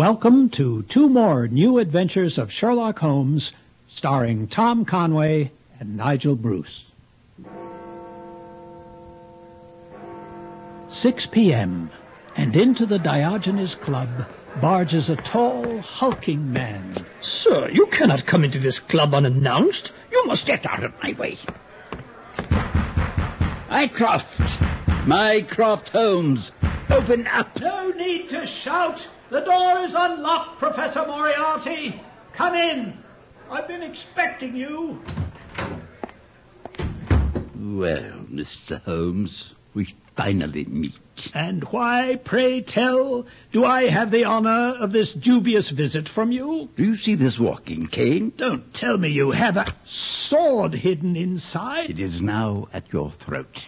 Welcome to two more new adventures of Sherlock Holmes, starring Tom Conway and Nigel Bruce. 6 p.m., and into the Diogenes Club barges a tall, hulking man. Sir, you cannot come into this club unannounced. You must get out of my way. Mycroft Holmes. Open up. No need to shout. The door is unlocked, Professor Moriarty. Come in. I've been expecting you. Well, Mr. Holmes, we finally meet. And why, pray tell, do I have the honor of this dubious visit from you? Do you see this walking cane? Don't tell me you have a sword hidden inside. It is now at your throat.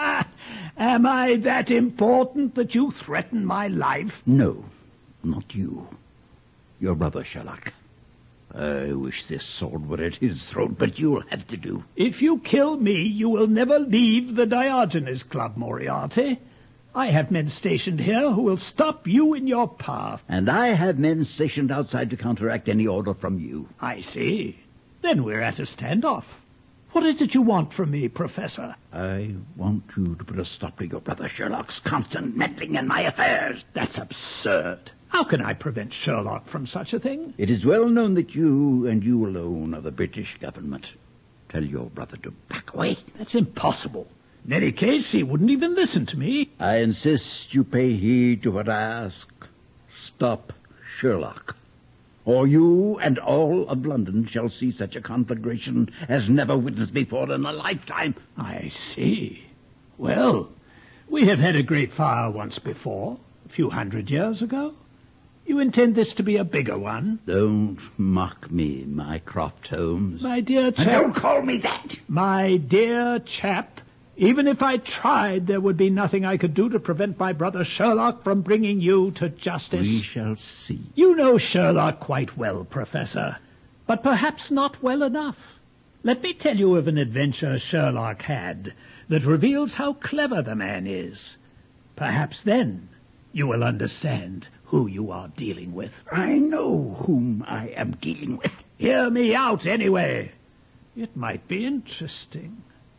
Am I that important that you threaten my life? No, not you. Your brother, Sherlock. I wish this sword were at his throat, but you'll have to do. If you kill me, you will never leave the Diogenes Club, Moriarty. I have men stationed here who will stop you in your path. And I have men stationed outside to counteract any order from you. I see. Then we're at a standoff. What is it you want from me, Professor? I want you to put a stop to your brother Sherlock's constant meddling in my affairs. That's absurd. How can I prevent Sherlock from such a thing? It is well known that you and you alone are the British government. Tell your brother to back away. That's impossible. In any case, he wouldn't even listen to me. I insist you pay heed to what I ask. Stop Sherlock, or you and all of London shall see such a conflagration as never witnessed before in a lifetime. I see. Well, we have had a great fire once before, a few 100 years ago. You intend this to be a bigger one? Don't mock me, Mycroft Holmes. My dear chap... And don't call me that! My dear chap, even if I tried, there would be nothing I could do to prevent my brother Sherlock from bringing you to justice. We shall see. You know Sherlock quite well, Professor, but perhaps not well enough. Let me tell you of an adventure Sherlock had that reveals how clever the man is. Perhaps then you will understand who you are dealing with. I know whom I am dealing with. Hear me out, anyway. It might be interesting.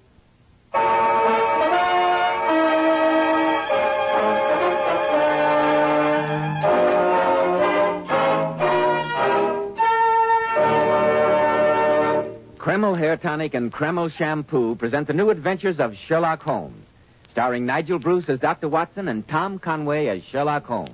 Kreml Hair Tonic and Kreml Shampoo present the new adventures of Sherlock Holmes, starring Nigel Bruce as Dr. Watson and Tom Conway as Sherlock Holmes.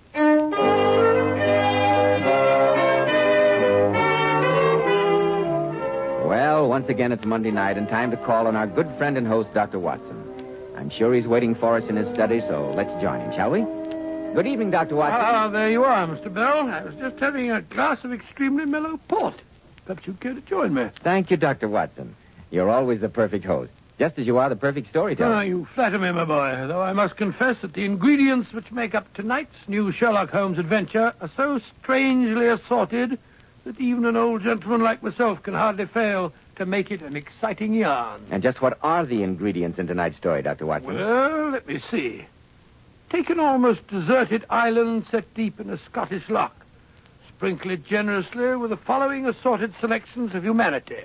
Well, once again, it's Monday night and time to call on our good friend and host, Dr. Watson. I'm sure he's waiting for us in his study, so let's join him, shall we? Good evening, Dr. Watson. There you are, Mr. Bell. I was just having a glass of extremely mellow port. Perhaps you'd care to join me. Thank you, Dr. Watson. You're always the perfect host, just as you are the perfect storyteller. You flatter me, my boy, though I must confess that the ingredients which make up tonight's new Sherlock Holmes adventure are so strangely assorted that even an old gentleman like myself can hardly fail to make it an exciting yarn. And just what are the ingredients in tonight's story, Dr. Watson? Well, let me see. Take an almost deserted island set deep in a Scottish loch. Sprinkle it generously with the following assorted selections of humanity.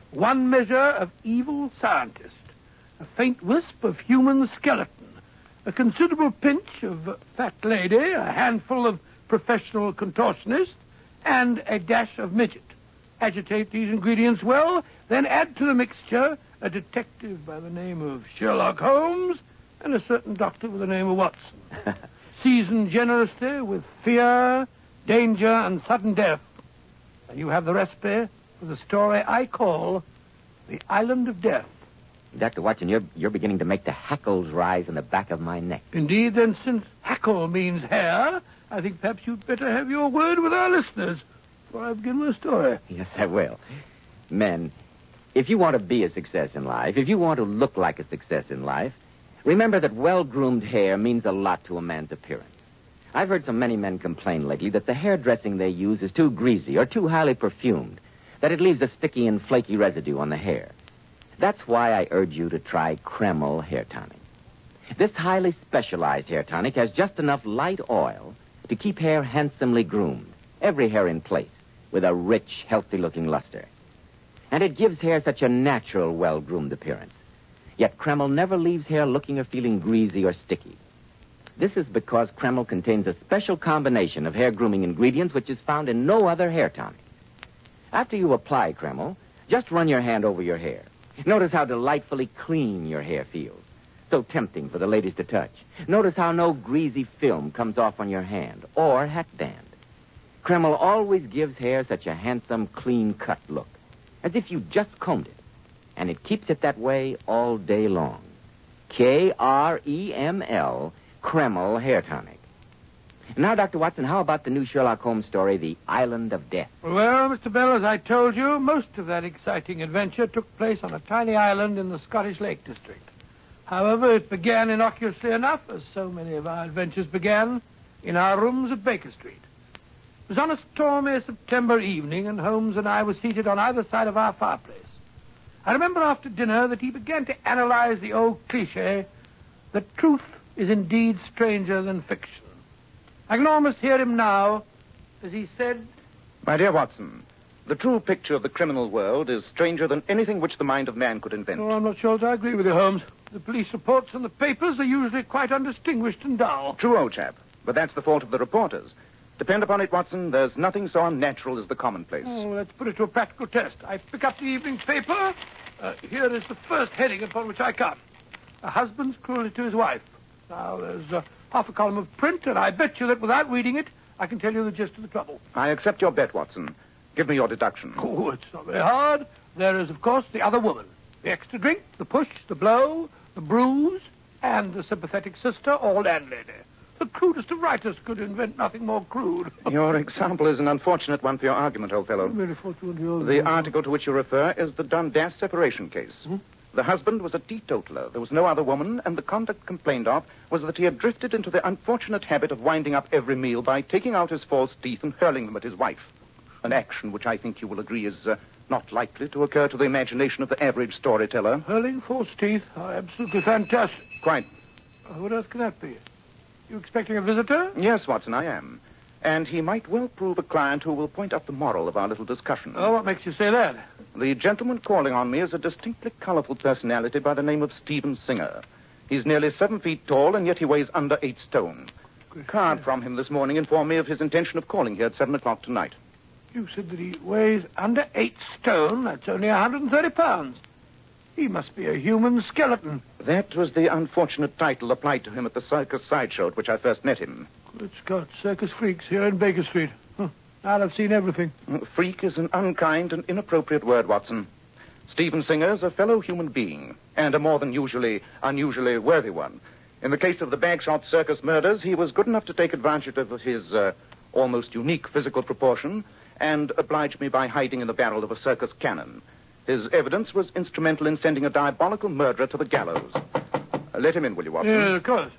1 measure of evil scientist, a faint wisp of human skeleton, a considerable pinch of fat lady, a handful of professional contortionist, and a dash of midget. Agitate these ingredients well, then add to the mixture a detective by the name of Sherlock Holmes and a certain doctor with the name of Watson. Season generously with fear, danger, and sudden death. And you have the recipe for the story I call The Island of Death. Dr. Watson, you're beginning to make the hackles rise in the back of my neck. Indeed, then, since hackle means hair, I think perhaps you'd better have your word with our listeners before I begin my story. Yes, I will. Men, if you want to be a success in life, if you want to look like a success in life, remember that well-groomed hair means a lot to a man's appearance. I've heard so many men complain lately that the hairdressing they use is too greasy or too highly perfumed, that it leaves a sticky and flaky residue on the hair. That's why I urge you to try Kreml Hair Tonic. This highly specialized hair tonic has just enough light oil, to keep hair handsomely groomed, every hair in place, with a rich, healthy-looking luster. And it gives hair such a natural, well-groomed appearance. Yet Kreml never leaves hair looking or feeling greasy or sticky. This is because Kreml contains a special combination of hair grooming ingredients which is found in no other hair tonic. After you apply Kreml, just run your hand over your hair. Notice how delightfully clean your hair feels. So tempting for the ladies to touch. Notice how no greasy film comes off on your hand or hat band. Kreml always gives hair such a handsome, clean-cut look, as if you just combed it. And it keeps it that way all day long. Kreml, Kreml Hair Tonic. Now, Dr. Watson, how about the new Sherlock Holmes story, The Island of Death? Well, Mr. Bell, as I told you, most of that exciting adventure took place on a tiny island in the Scottish Lake District. However, it began innocuously enough, as so many of our adventures began, in our rooms at Baker Street. It was on a stormy September evening, and Holmes and I were seated on either side of our fireplace. I remember after dinner that he began to analyze the old cliché that truth is indeed stranger than fiction. I can almost hear him now as he said, "My dear Watson, the true picture of the criminal world is stranger than anything which the mind of man could invent." "Oh, I'm not sure that I agree with you, Holmes. The police reports in the papers are usually quite undistinguished and dull." True, old chap, but that's the fault of the reporters. Depend upon it, Watson, there's nothing so unnatural as the commonplace. Oh, let's put it to a practical test. I pick up the evening paper. Here is the first heading upon which I come. A husband's cruelty to his wife. Now, there's half a column of print, and I bet you that without reading it, I can tell you the gist of the trouble. I accept your bet, Watson. Give me your deduction. Oh, it's not very hard. There is, of course, the other woman. The extra drink, the push, the blow, the bruise, and the sympathetic sister, all landlady. The crudest of writers could invent nothing more crude. Your example is an unfortunate one for your argument, old fellow. Very fortunate. The article to which you refer is the Dundas separation case. The husband was a teetotaler. There was no other woman, and the conduct complained of was that he had drifted into the unfortunate habit of winding up every meal by taking out his false teeth and hurling them at his wife. An action which I think you will agree is not likely to occur to the imagination of the average storyteller. Hurling false teeth? Oh, absolutely fantastic. Quite. What else can that be? You expecting a visitor? Yes, Watson, I am. And he might well prove a client who will point out the moral of our little discussion. Oh, what makes you say that? The gentleman calling on me is a distinctly colorful personality by the name of Stephen Singer. He's nearly 7 feet tall, and yet he weighs under 8 stone. A card from him this morning informed me of his intention of calling here at 7 o'clock tonight. You said that he weighs under 8 stone. That's only 130 pounds. He must be a human skeleton. That was the unfortunate title applied to him at the circus sideshow at which I first met him. Good Scott, circus freaks here in Baker Street. Now I've seen everything. Freak is an unkind and inappropriate word, Watson. Stephen Singer's a fellow human being, and a more than unusually worthy one. In the case of the Bagshot Circus murders, he was good enough to take advantage of his almost unique physical proportion and oblige me by hiding in the barrel of a circus cannon. His evidence was instrumental in sending a diabolical murderer to the gallows. Let him in, will you, Watson? Yeah, of course.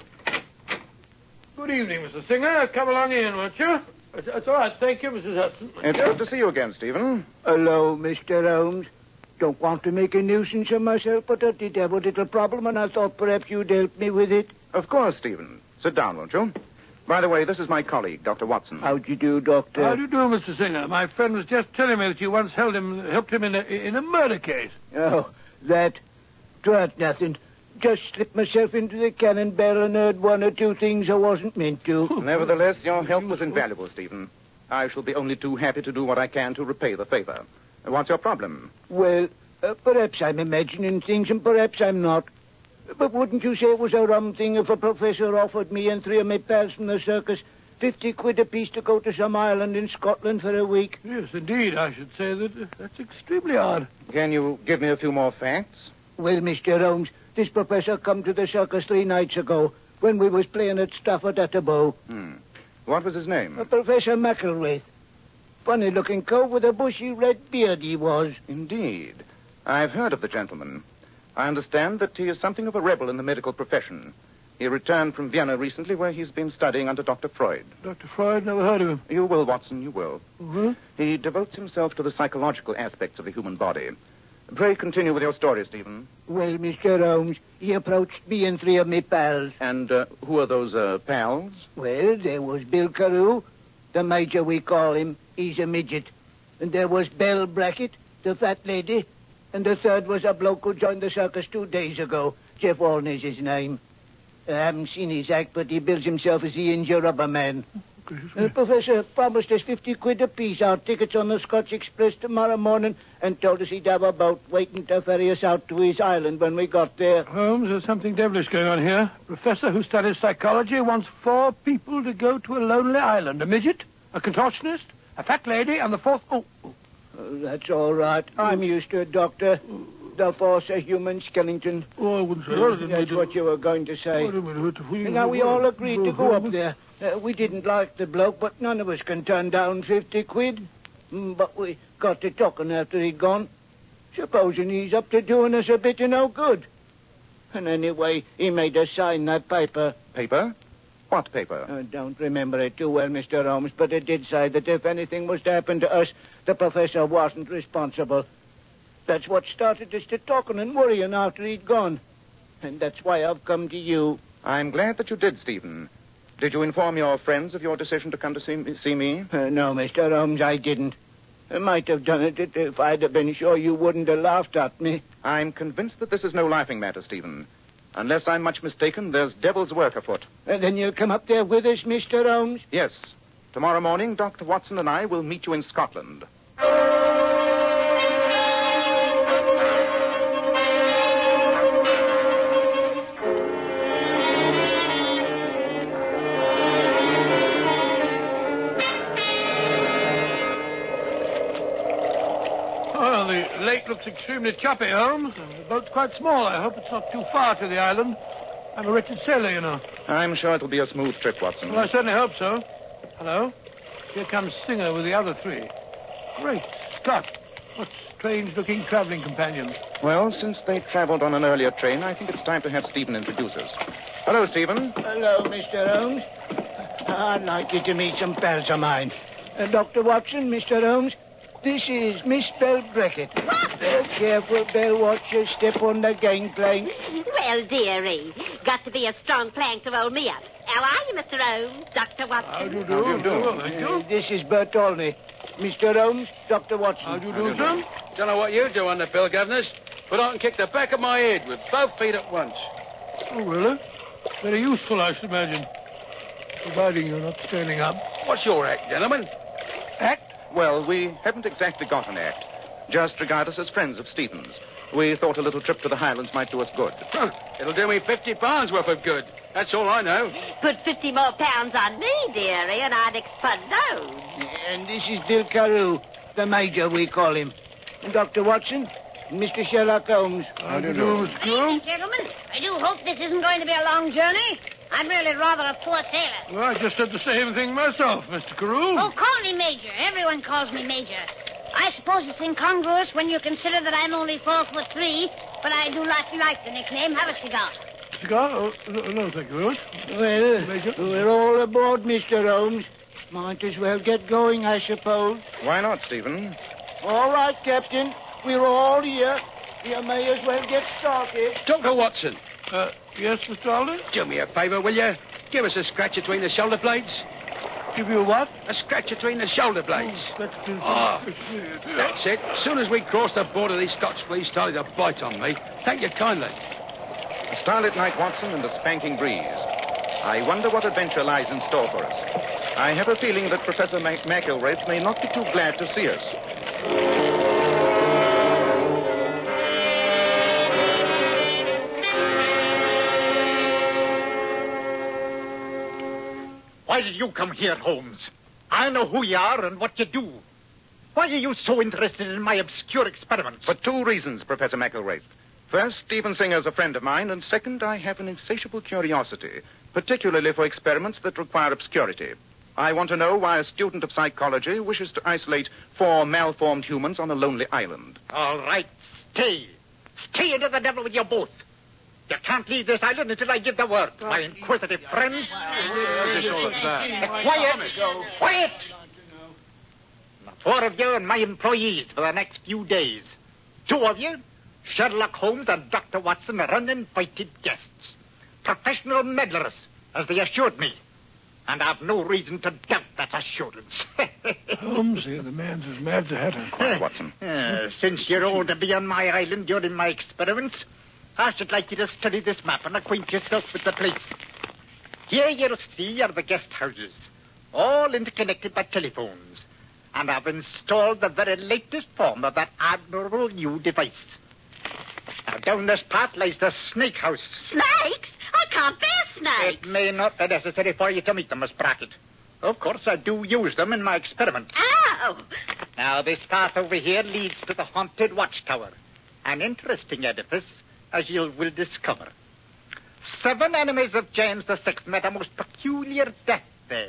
Good evening, Mr. Singer. Come along in, won't you? That's all right. Thank you, Mrs. Hudson. It's good to see you again, Stephen. Hello, Mr. Holmes. Don't want to make a nuisance of myself, but I did have a little problem, and I thought perhaps you'd help me with it. Of course, Stephen. Sit down, won't you? By the way, this is my colleague, Dr. Watson. How do you do, Doctor? How do you do, Mr. Singer? My friend was just telling me that you once helped him in a murder case. Oh, that? 'Twas nothing. Just slipped myself into the cannon barrel and heard one or two things I wasn't meant to. Nevertheless, your help was invaluable, Stephen. I shall be only too happy to do what I can to repay the favor. What's your problem? Well, perhaps I'm imagining things and perhaps I'm not. But wouldn't you say it was a rum thing if a professor offered me and 3 of my pals from the circus 50 quid apiece to go to some island in Scotland for a week? Yes, indeed. I should say that's extremely odd. Can you give me a few more facts? Well, Mr. Holmes, this professor come to the circus 3 nights ago when we was playing at Stafford at the Bow. What was his name? Professor McElwraith. Funny-looking cove with a bushy red beard he was. Indeed. I've heard of the gentleman. I understand that he is something of a rebel in the medical profession. He returned from Vienna recently, where he's been studying under Dr. Freud. Dr. Freud? Never heard of him. You will, Watson, you will. Mm-hmm. He devotes himself to the psychological aspects of the human body. Pray continue with your story, Stephen. Well, Mr. Holmes, he approached me and three of me pals. And who are those pals? Well, there was Bill Carew, the major we call him. He's a midget. And there was Belle Brackett, the fat lady. And the third was a bloke who joined the circus 2 days ago. Jeff Walner's his name. I haven't seen his act, but he bills himself as the India Rubber Man. Professor promised us 50 quid apiece, our tickets on the Scotch Express tomorrow morning, and told us he'd have a boat waiting to ferry us out to his island when we got there. Holmes, there's something devilish going on here. Professor who studies psychology wants 4 people to go to a lonely island. A midget, a contortionist, a fat lady, and the fourth... Oh, that's all right. I'm used to it, Doctor. The force of human skeleton. I wouldn't say That's what you were going to say. And now we all agreed to go up there. We didn't like the bloke, but none of us can turn down 50 quid. But we got to talking after he'd gone. Supposing he's up to doing us a bit of no good. And anyway, he made us sign that paper. Paper? What paper? I don't remember it too well, Mr. Holmes, but it did say that if anything was to happen to us, the professor wasn't responsible. That's what started us to talking and worrying after he'd gone. And that's why I've come to you. I'm glad that you did, Stephen. Did you inform your friends of your decision to come to see me? No, Mr. Holmes, I didn't. I might have done it if I'd have been sure you wouldn't have laughed at me. I'm convinced that this is no laughing matter, Stephen. Unless I'm much mistaken, there's devil's work afoot. Then you'll come up there with us, Mr. Holmes? Yes. Tomorrow morning, Dr. Watson and I will meet you in Scotland. Well, the lake looks extremely choppy, Holmes. The boat's quite small. I hope it's not too far to the island. I'm a wretched sailor, you know. I'm sure it'll be a smooth trip, Watson. Well, I certainly hope so. Hello? Here comes Singer with the other 3. Great Scott. What strange-looking traveling companions. Well, since they traveled on an earlier train, I think it's time to have Stephen introduce us. Hello, Stephen. Hello, Mr. Holmes. I'd like you to meet some pals of mine. Dr. Watson, Mr. Holmes, this is Miss Belle Brackett. Careful, Belle. Watch your step on the gangplank. Well, dearie, got to be a strong plank to hold me up. How are you, Mr. Holmes? Dr. Watson? How do you do? How do you do? Thank you. This is Bert Olney. Mr. Holmes, Dr. Watson. How do you do, son? Don't know what you do on the bill, governors, but I can kick the back of my head with both feet at once. Oh, really? Very useful, I should imagine. Providing you're not standing up. What's your act, gentlemen? Act? Well, we haven't exactly got an act. Just regard us as friends of Stephen's. We thought a little trip to the Highlands might do us good. Huh. It'll do me 50 pounds worth of good. That's all I know. Put 50 more pounds on me, dearie, and I'd explode. And this is Bill Carew, the major, we call him. And Dr. Watson, Mr. Sherlock Holmes. How do you do, Mr. Crew? Gentlemen, I do hope this isn't going to be a long journey. I'm really rather a poor sailor. Well, I just said the same thing myself, Mr. Carew. Oh, call me Major. Everyone calls me Major. I suppose it's incongruous when you consider that I'm only 4'3", but I do like the nickname. Have a cigar. Cigar? Oh, no, thank you very much. Well, Major? we're all aboard, Mr. Holmes. Might as well get going, I suppose. Why not, Stephen? All right, Captain. We're all here. You may as well get started. Dr. Watson, Yes, Mr. Alden? do me a favour, will you? Give us a scratch between the shoulder blades. Give you a what? A scratch between the shoulder blades. That's That's it. As soon as we crossed the border, these Scotch fleas started to bite on me. Thank you kindly. A starlit night, Watson, and a spanking breeze. I wonder what adventure lies in store for us. I have a feeling that Professor McIlwraith may not be too glad to see us. Why did you come here, Holmes? I know who you are and what you do. Why are you so interested in my obscure experiments? For 2 reasons, Professor McIlwraith. First, Stephen Singer's a friend of mine, and second, I have an insatiable curiosity, particularly for experiments that require obscurity. I want to know why a student of psychology wishes to isolate 4 malformed humans on a lonely island. All right, stay. Stay into the devil with you both. You can't leave this island until I give the word. My inquisitive friends. Quiet! Quiet! The 4 of you and my employees for the next few days. Two of you, Sherlock Holmes and Dr. Watson, are uninvited guests. Professional meddlers, as they assured me. And I've no reason to doubt that assurance. Holmes, the man's as mad as a hatter. Quiet, Watson. Since you're all to be on my island during my experiments, I should like you to study this map and acquaint yourself with the place. Here you'll see are the guest houses, all interconnected by telephones. And I've installed the very latest form of that admirable new device. Now, down this path lies the snake house. Snakes? I can't bear snakes. It may not be necessary for you to meet them, Miss Brackett. Of course, I do use them in my experiments. Oh! Now, this path over here leads to the haunted watchtower. An interesting edifice, as you will discover. 7 enemies of James VI met a most peculiar death there.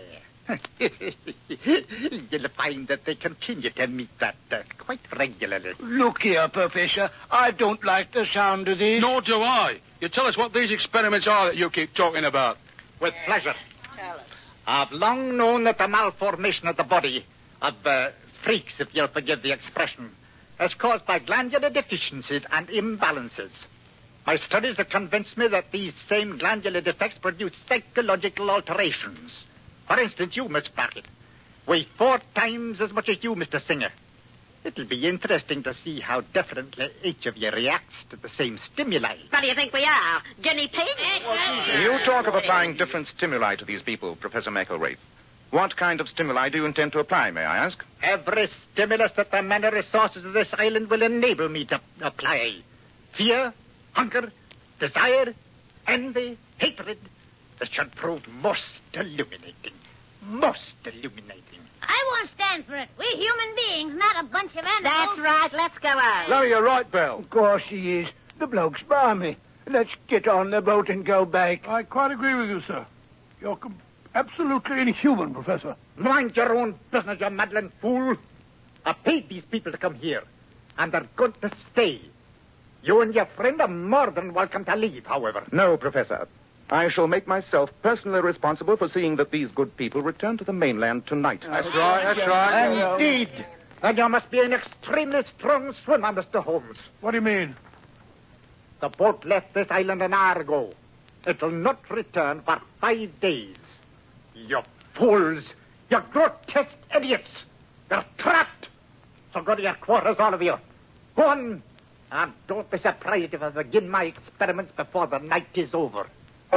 You'll find that they continue to meet that death quite regularly. Look here, Professor. I don't like the sound of this. Nor do I. You tell us what these experiments are that you keep talking about. With pleasure. I've long known that the malformation of the body of freaks, if you'll forgive the expression, is caused by glandular deficiencies and imbalances. My studies have convinced me that these same glandular defects produce psychological alterations. For instance, you, Miss Brackett, weigh 4 times as much as you, Mr. Singer. It'll be interesting to see how differently each of you reacts to the same stimuli. What do you think we are? Guinea pigs? You talk of applying different stimuli to these people, Professor McElwraith. What kind of stimuli do you intend to apply, may I ask? Every stimulus that the men and resources of this island will enable me to apply. Fear, hunger, desire, envy, hatred. This should prove most illuminating. Most illuminating. I won't stand for it. We're human beings, not a bunch of animals. That's right. Let's go out. No, you're right, Bell. Of course he is. The bloke's balmy. Let's get on the boat and go back. I quite agree with you, sir. You're absolutely inhuman, Professor. Mind your own business, you maddling fool. I paid these people to come here, and they're going to stay. You and your friend are more than welcome to leave, however. No, Professor. I shall make myself personally responsible for seeing that these good people return to the mainland tonight. That's right. Indeed. And you must be an extremely strong swimmer, Mr. Holmes. What do you mean? The boat left this island an hour ago. It will not return for 5 days. You fools! You grotesque idiots! You're trapped! So go to your quarters, all of you. Go on! And don't be surprised if I begin my experiments before the night is over.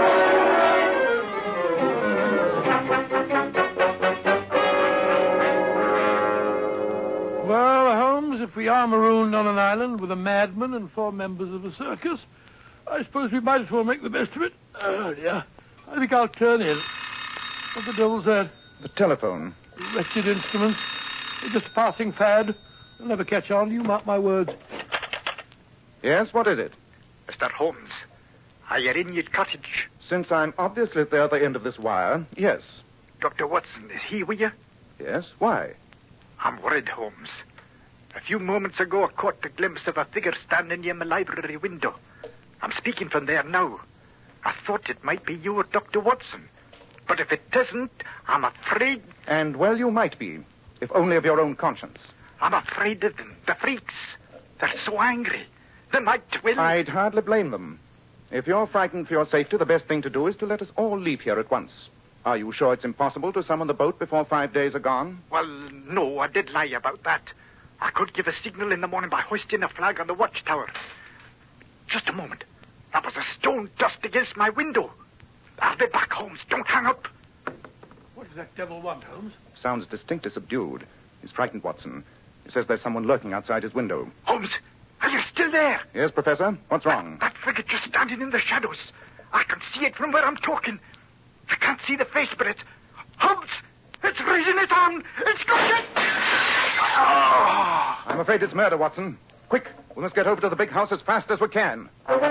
Well, Holmes, if we are marooned on an island with a madman and 4 members of a circus, I suppose we might as well make the best of it. Oh, dear. I think I'll turn in. What the devil's that? The telephone. Wretched instruments. They're just a passing fad. They'll never catch on. You mark my words. Yes, what is it? Mr. Holmes, are you in your cottage? Since I'm obviously at the other end of this wire, yes. Dr. Watson, is he with you? Yes, why? I'm worried, Holmes. A few moments ago, I caught a glimpse of a figure standing near my library window. I'm speaking from there now. I thought it might be you or Dr. Watson. But if it isn't, I'm afraid... And well, you might be, if only of your own conscience. I'm afraid of them, the freaks. They're so angry. They might will... I'd hardly blame them. If you're frightened for your safety, the best thing to do is to let us all leave here at once. Are you sure it's impossible to summon the boat before 5 days are gone? Well, no, I did lie about that. I could give a signal in the morning by hoisting a flag on the watchtower. Just a moment. That was a stone dust against my window. I'll be back, Holmes. Don't hang up. What does that devil want, Holmes? Sounds distinctly subdued. He's frightened, Watson. He says there's someone lurking outside his window. Holmes, are you still there? Yes, Professor. What's wrong? That figure just standing in the shadows. I can see it from where I'm talking. I can't see the face, but it's... Holmes! It's raising its arm! It's going to... Oh! I'm afraid it's murder, Watson. Quick, we must get over to the big house as fast as we can.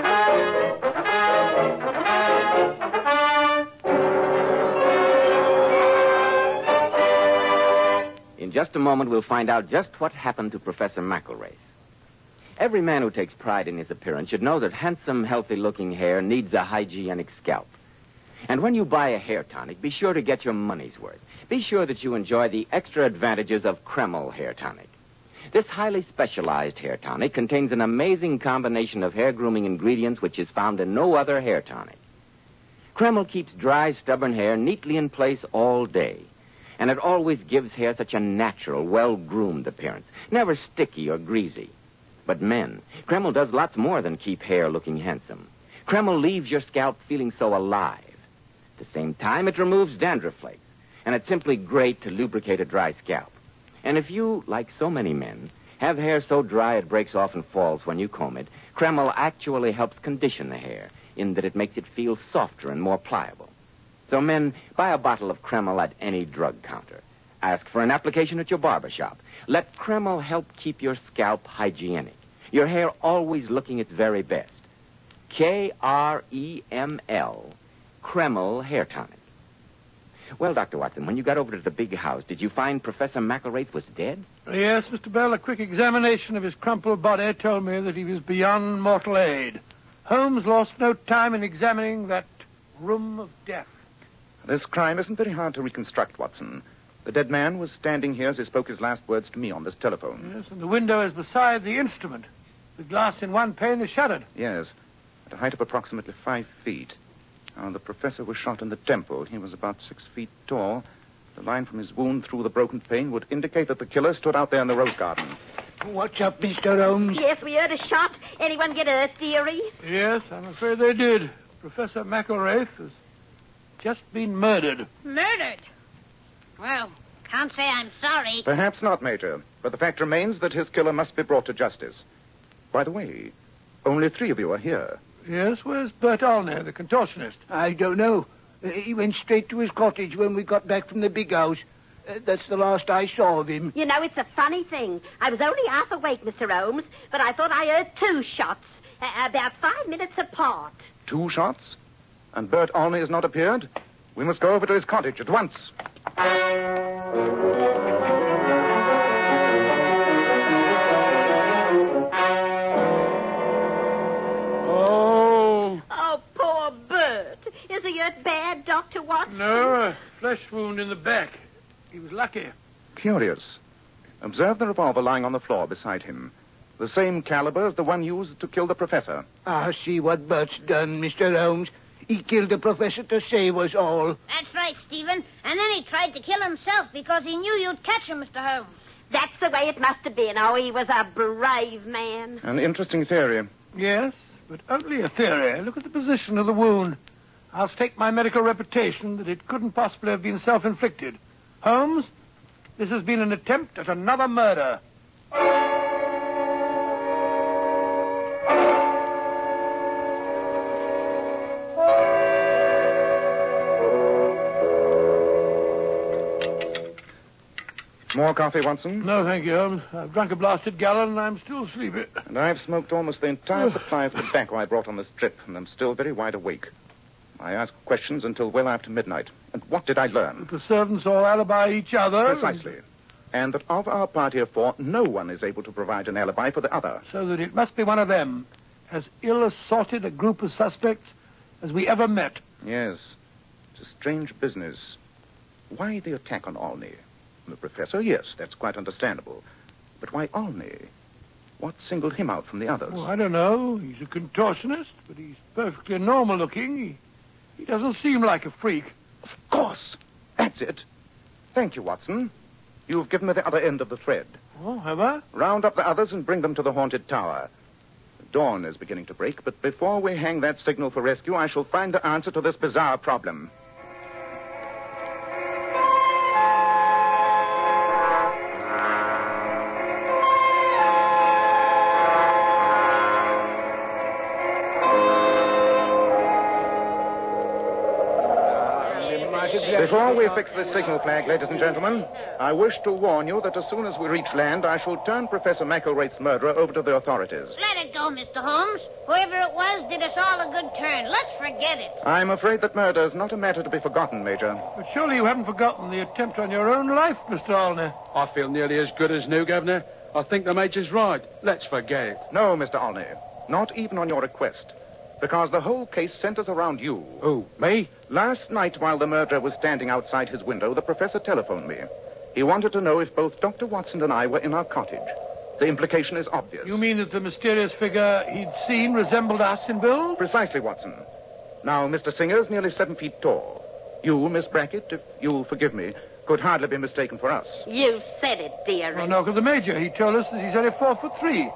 In just a moment, we'll find out just what happened to Professor McElwraith. Every man who takes pride in his appearance should know that handsome, healthy-looking hair needs a hygienic scalp. And when you buy a hair tonic, be sure to get your money's worth. Be sure that you enjoy the extra advantages of Kreml hair tonic. This highly specialized hair tonic contains an amazing combination of hair grooming ingredients which is found in no other hair tonic. Kreml keeps dry, stubborn hair neatly in place all day. And it always gives hair such a natural, well-groomed appearance. Never sticky or greasy. But men, Kreml does lots more than keep hair looking handsome. Kreml leaves your scalp feeling so alive. At the same time, it removes dandruff flakes. And it's simply great to lubricate a dry scalp. And if you, like so many men, have hair so dry it breaks off and falls when you comb it, Kreml actually helps condition the hair in that it makes it feel softer and more pliable. So, men, buy a bottle of Kreml at any drug counter. Ask for an application at your barber shop. Let Kreml help keep your scalp hygienic. Your hair always looking its very best. Kreml, Kreml Hair Tonic. Well, Dr. Watson, when you got over to the big house, did you find Professor McElraith was dead? Yes, Mr. Bell. A quick examination of his crumpled body told me that he was beyond mortal aid. Holmes lost no time in examining that room of death. This crime isn't very hard to reconstruct, Watson. The dead man was standing here as he spoke his last words to me on this telephone. Yes, and the window is beside the instrument. The glass in one pane is shuttered. Yes, at a height of approximately 5 feet. The professor was shot in the temple. He was about 6 feet tall. The line from his wound through the broken pane would indicate that the killer stood out there in the rose garden. What's up, Mr. Holmes? Yes, we heard a shot. Anyone get a theory? Yes, I'm afraid they did. Professor McElraith has just been murdered. Murdered? Well, can't say I'm sorry. Perhaps not, Major, but the fact remains that his killer must be brought to justice. By the way, only 3 of you are here. Yes, where's Bert Olney, the contortionist? I don't know. He went straight to his cottage when we got back from the big house. That's the last I saw of him. You know, it's a funny thing. I was only half awake, Mr. Holmes, but I thought I heard 2 shots, about 5 minutes apart. 2 shots? And Bert Olney has not appeared? We must go over to his cottage at once. Oh, poor Bert. Is he hurt bad, Dr. Watson? No, a flesh wound in the back. He was lucky. Curious. Observe the revolver lying on the floor beside him. The same caliber as the one used to kill the professor. See what Bert's done, Mr. Holmes. He killed the professor to save us all. That's right, Stephen. And then he tried to kill himself because he knew you'd catch him, Mr. Holmes. That's the way it must have been. Oh, he was a brave man. An interesting theory. Yes, but only a theory. Look at the position of the wound. I'll stake my medical reputation that it couldn't possibly have been self-inflicted. Holmes, this has been an attempt at another murder. More coffee, Watson? No, thank you, Holmes. I've drunk a blasted gallon and I'm still sleepy. And I've smoked almost the entire supply of tobacco I brought on this trip, and I'm still very wide awake. I asked questions until well after midnight. And what did I learn? The servants all alibi each other. Precisely. And that of our party of 4, no one is able to provide an alibi for the other. So that it must be one of them. As ill-assorted a group of suspects as we ever met. Yes. It's a strange business. Why the attack on Olney? The professor, yes, that's quite understandable. But why Olney? What singled him out from the others? Well, I don't know. He's a contortionist, but he's perfectly normal looking. He doesn't seem like a freak. Of course. That's it. Thank you, Watson. You've given me the other end of the thread. Oh, have I? Round up the others and bring them to the haunted tower. Dawn is beginning to break, but before we hang that signal for rescue, I shall find the answer to this bizarre problem. Before we fix this signal flag, ladies and gentlemen, I wish to warn you that as soon as we reach land, I shall turn Professor McElraith's murderer over to the authorities. Let it go, Mr. Holmes. Whoever it was did us all a good turn. Let's forget it. I'm afraid that murder is not a matter to be forgotten, Major. But surely you haven't forgotten the attempt on your own life, Mr. Olney. I feel nearly as good as new, Governor. I think the Major's right. Let's forget it. No, Mr. Olney. Not even on your request. Because the whole case centers around you. Who, me? Last night, while the murderer was standing outside his window, the professor telephoned me. He wanted to know if both Dr. Watson and I were in our cottage. The implication is obvious. You mean that the mysterious figure he'd seen resembled us in build? Precisely, Watson. Now, Mr. Singer's nearly 7 feet tall. You, Miss Brackett, if you'll forgive me, could hardly be mistaken for us. You said it, dearie. Well, no, 'cause the Major, he told us that he's only 4'3".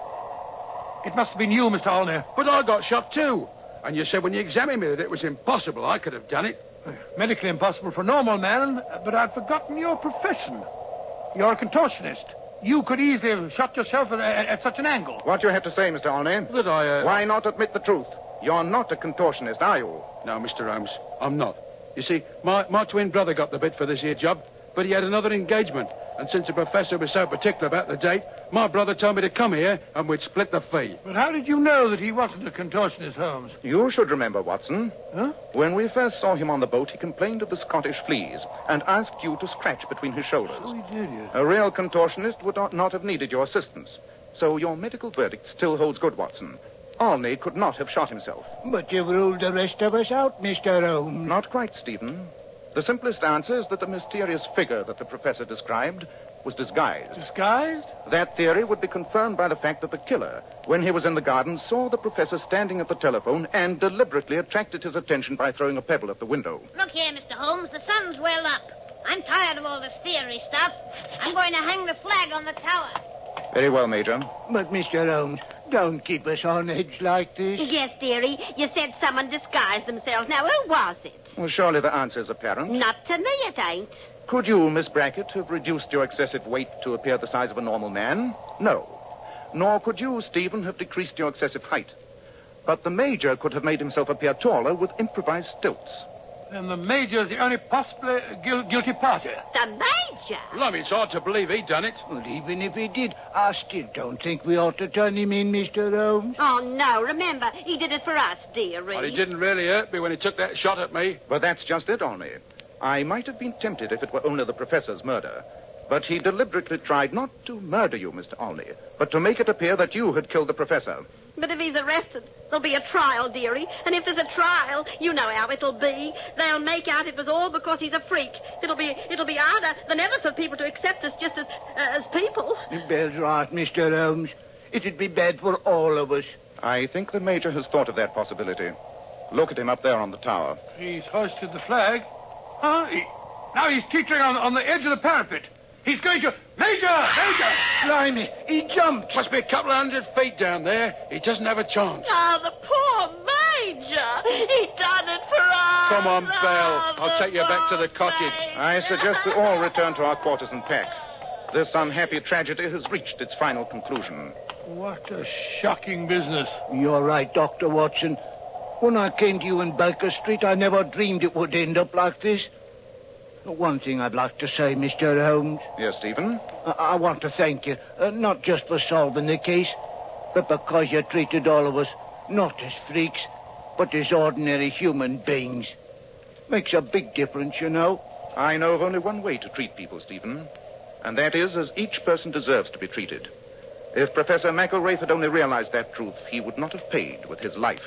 It must have been you, Mr. Olney. But I got shot too. And you said when you examined me that it was impossible. I could have done it. Medically impossible for a normal man, but I'd forgotten your profession. You're a contortionist. You could easily have shot yourself at such an angle. What do you have to say, Mr. Olney? That I, Why not admit the truth? You're not a contortionist, are you? No, Mr. Holmes, I'm not. You see, my twin brother got the bit for this here job, but he had another engagement. And since the professor was so particular about the date, my brother told me to come here and we'd split the fee. But how did you know that he wasn't a contortionist, Holmes? You should remember, Watson. Huh? When we first saw him on the boat, he complained of the Scottish fleas and asked you to scratch between his shoulders. Oh, he did, yes. A real contortionist would not have needed your assistance. So your medical verdict still holds good, Watson. Olney could not have shot himself. But you've ruled the rest of us out, Mr. Holmes. Not quite, Stephen. The simplest answer is that the mysterious figure that the professor described was disguised. Disguised? That theory would be confirmed by the fact that the killer, when he was in the garden, saw the professor standing at the telephone and deliberately attracted his attention by throwing a pebble at the window. Look here, Mr. Holmes, the sun's well up. I'm tired of all this theory stuff. I'm going to hang the flag on the tower. Very well, Major. But, Mr. Holmes, don't keep us on edge like this. Yes, dearie. You said someone disguised themselves. Now, who was it? Well, surely the answer is apparent. Not to me, it ain't. Could you, Miss Brackett, have reduced your excessive weight to appear the size of a normal man? No. Nor could you, Stephen, have decreased your excessive height. But the Major could have made himself appear taller with improvised stilts. Then the Major's the only possibly guilty party. The Major? Well, I mean, it's hard to believe he'd done it. Well, even if he did, I still don't think we ought to turn him in, Mr. Holmes. Oh, no. Remember, he did it for us, dearie. Well, he didn't really hurt me when he took that shot at me. But that's just it, Olney. I might have been tempted if it were only the professor's murder. But he deliberately tried not to murder you, Mr. Olney, but to make it appear that you had killed the professor. But if he's arrested, there'll be a trial, dearie. And if there's a trial, you know how it'll be. They'll make out it was all because he's a freak. It'll be harder than ever for people to accept us just as people. Bill's right, Mr. Holmes. It'd be bad for all of us. I think the Major has thought of that possibility. Look at him up there on the tower. He's hoisted the flag. Huh? Now he's teetering on the edge of the parapet. He's going to... Major! Blimey, he jumped. Must be a couple of 100 feet down there. He doesn't have a chance. Oh, the poor Major. He done it for us. Come on, Belle. I'll take you back to the cottage. I suggest we all return to our quarters and pack. This unhappy tragedy has reached its final conclusion. What a shocking business. You're right, Dr. Watson. When I came to you in Baker Street, I never dreamed it would end up like this. One thing I'd like to say, Mr. Holmes. Yes, Stephen? I want to thank you, not just for solving the case, but because you treated all of us not as freaks, but as ordinary human beings. Makes a big difference, you know. I know of only one way to treat people, Stephen, and that is as each person deserves to be treated. If Professor McElwraith had only realized that truth, he would not have paid with his life.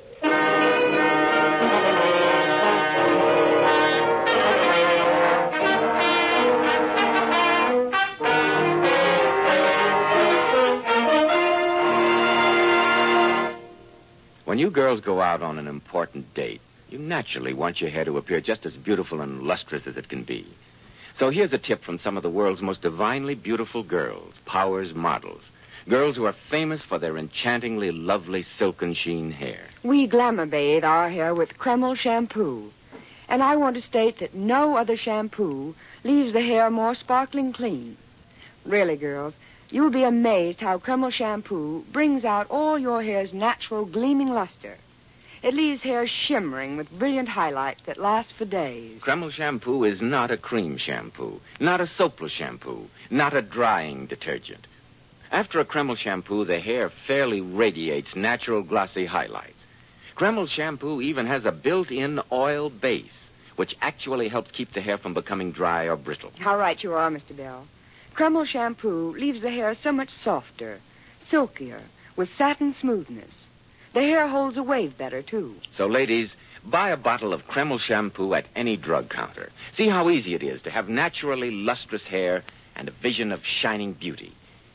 When you girls go out on an important date, you naturally want your hair to appear just as beautiful and lustrous as it can be. So here's a tip from some of the world's most divinely beautiful girls, Powers models. Girls who are famous for their enchantingly lovely silken sheen hair. We glamour bathe our hair with Kreml shampoo. And I want to state that no other shampoo leaves the hair more sparkling clean. Really, girls, you'll be amazed how Kreml shampoo brings out all your hair's natural gleaming luster. It leaves hair shimmering with brilliant highlights that last for days. Kreml shampoo is not a cream shampoo, not a soapless shampoo, not a drying detergent. After a Kreml shampoo, the hair fairly radiates natural glossy highlights. Kreml shampoo even has a built-in oil base, which actually helps keep the hair from becoming dry or brittle. How right you are, Mr. Bell. Kreml shampoo leaves the hair so much softer, silkier, with satin smoothness. The hair holds a wave better, too. So, ladies, buy a bottle of Kreml shampoo at any drug counter. See how easy it is to have naturally lustrous hair and a vision of shining beauty.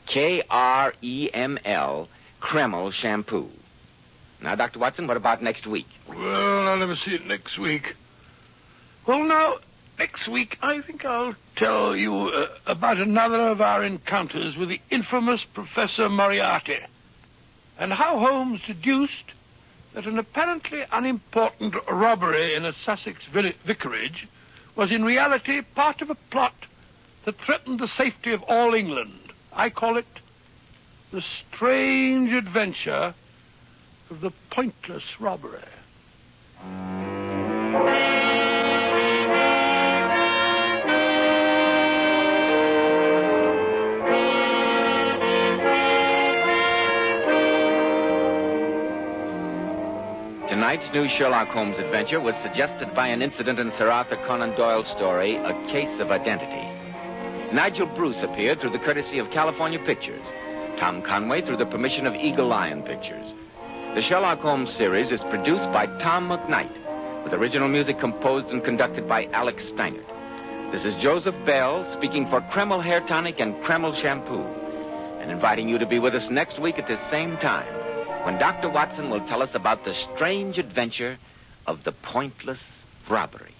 Kreml, Kreml shampoo. Now, Dr. Watson, what about next week? Well, I'll never see it next week. Well, now, next week, I think I'll tell you about another of our encounters with the infamous Professor Moriarty, and how Holmes deduced that an apparently unimportant robbery in a Sussex vicarage was in reality part of a plot that threatened the safety of all England. I call it the strange adventure of the pointless robbery. Tonight's new Sherlock Holmes adventure was suggested by an incident in Sir Arthur Conan Doyle's story, A Case of Identity. Nigel Bruce appeared through the courtesy of California Pictures. Tom Conway through the permission of Eagle Lion Pictures. The Sherlock Holmes series is produced by Tom McKnight, with original music composed and conducted by Alex Steinert. This is Joseph Bell speaking for Kreml Hair Tonic and Kreml Shampoo, and inviting you to be with us next week at this same time, when Dr. Watson will tell us about the strange adventure of the pointless robbery.